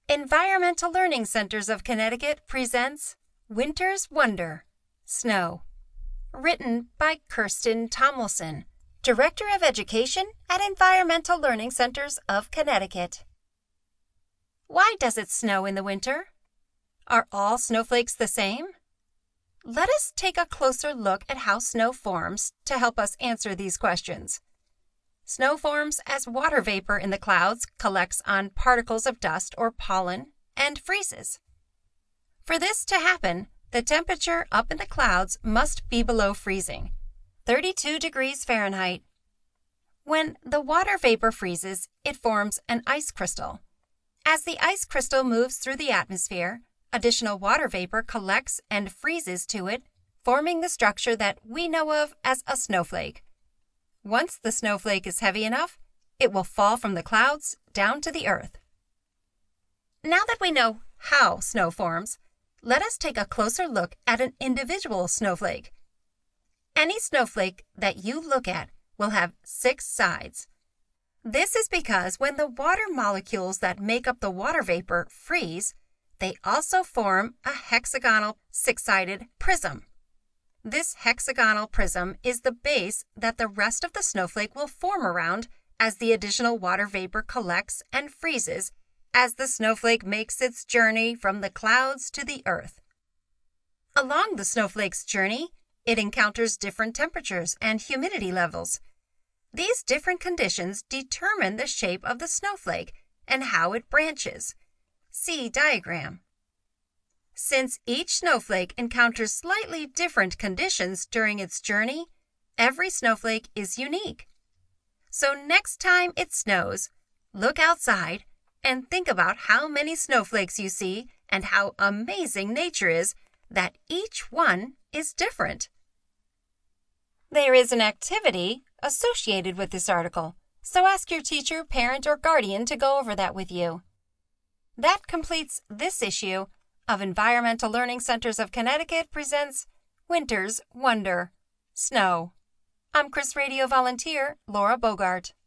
Environmental Learning Centers of Connecticut presents Winter's Wonder, Snow. Written by Kirsten Tomlinson, Director of Education at Environmental Learning Centers of Connecticut. Why does it snow in the winter? Are all snowflakes the same? Let us take a closer look at how snow forms to help us answer these questions. Snow forms as water vapor in the clouds collects on particles of dust or pollen and freezes. For this to happen, the temperature up in the clouds must be below freezing, 32 degrees Fahrenheit. When the water vapor freezes, it forms an ice crystal. As the ice crystal moves through the atmosphere, additional water vapor collects and freezes to it, forming the structure that we know of as a snowflake. Once the snowflake is heavy enough, it will fall from the clouds down to the earth. Now that we know how snow forms, let us take a closer look at an individual snowflake. Any snowflake that you look at will have 6 sides. This is because when the water molecules that make up the water vapor freeze, they also form a hexagonal 6-sided prism. This hexagonal prism is the base that the rest of the snowflake will form around as the additional water vapor collects and freezes as the snowflake makes its journey from the clouds to the earth. Along the snowflake's journey, it encounters different temperatures and humidity levels. These different conditions determine the shape of the snowflake and how it branches. See diagram. Since each snowflake encounters slightly different conditions during its journey, every snowflake is unique. So next time it snows, look outside and think about how many snowflakes you see and how amazing nature is that each one is different. There is an activity associated with this article, so ask your teacher, parent, or guardian to go over that with you. That completes this issue of Environmental Learning Centers of Connecticut presents Winter's Wonder, Snow. I'm Chris Radio volunteer Laura Bogart.